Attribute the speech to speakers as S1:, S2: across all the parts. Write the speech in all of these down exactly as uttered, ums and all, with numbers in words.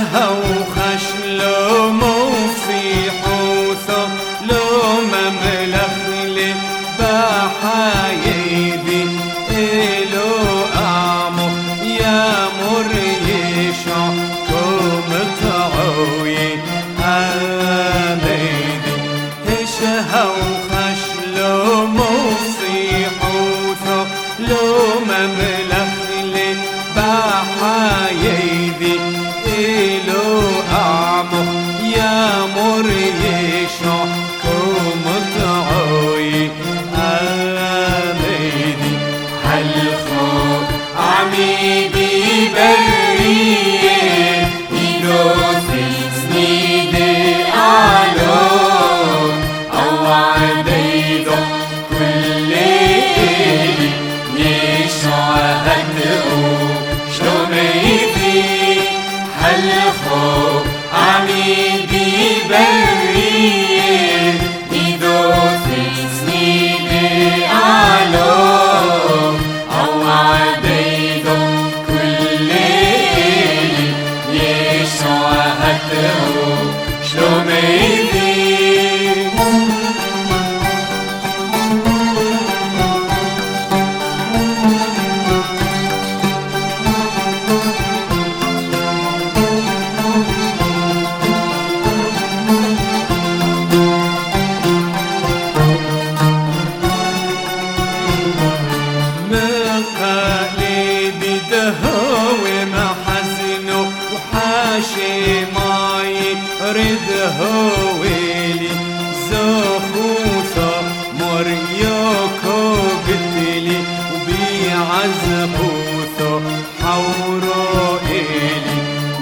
S1: هوخش لو موفي حوثو لو مملخلي بحايدي إلو أعمو يا مريشو كوم تعوي أميدي إيش هوخش لو موفي حوثو لو مملخلي بحايدي إلو أعمو يا مريشو كوم تعوي أميدي
S2: هالخوف عميدي بريه يدوس سنيدي أعلو أو عديدو كل ليلي يشع هدئو شلو ميدي هالخوف عميدي بريه يدوس سنيدي أعلو أو عديدو كل ليلي يشع هدئو شلو ميدي
S1: مقاليدي دهوي محزنو وحاشي ماي رد هويلي زخوثة مريوكو بتلي وبيعزخوثة حورو إلي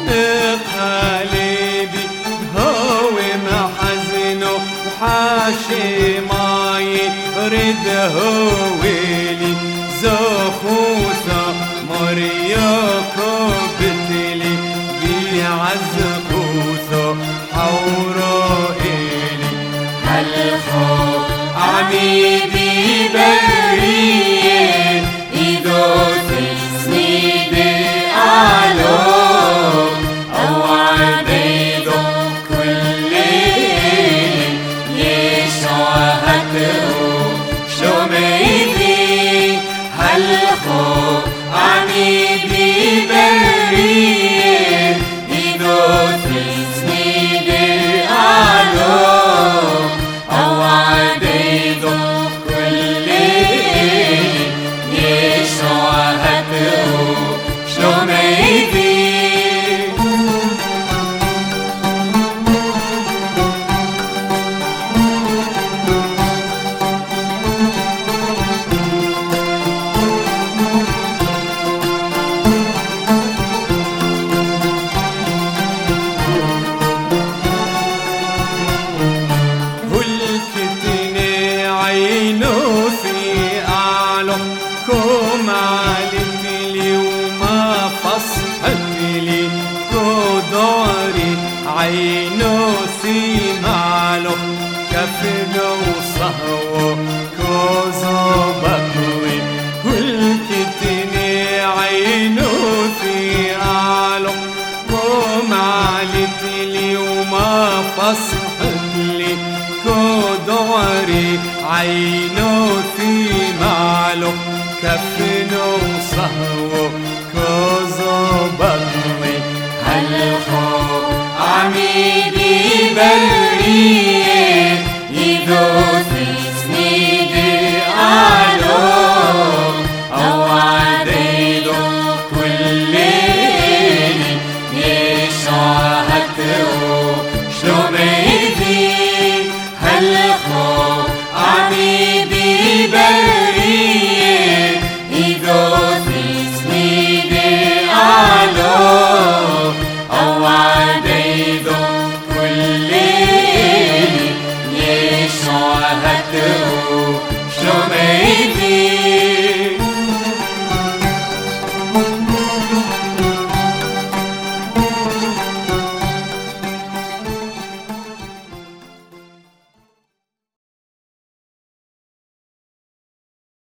S1: مقاليدي هوي محزنو وحاشي ماي رد هويلي زخوثة مريوكو بتلي بيعزخوثة حورو إلي
S2: هالخوف عميدي بريه يدوس سنيدي أعلو أو عديدو كل ليلي يشع هدئو شلو ميدي هالخوف عميدي بريه يدوس سنيدي أعلو أو عديدو كل ليلي يشع هدئو شلو ميدي
S1: هلكتني عينو في أعلو كوم عالتلي وما فصحتلي كوداري عينو في معلو كفنو صهو كوزبطوي هلكتني عينو في أعلو كوم عالتلي وما فصحتلي كوداري عينو في معلو كفنو صهو كوزبطوي
S2: هالخوف عميدي بريه يدوس سنيدي أعلو أو عديدو كل ليلي يشع هدئو شلو ميدي هالخوف عميدي بريه يدوس سنيدي أعلو أو عديدو كل ليلي يشع هدئو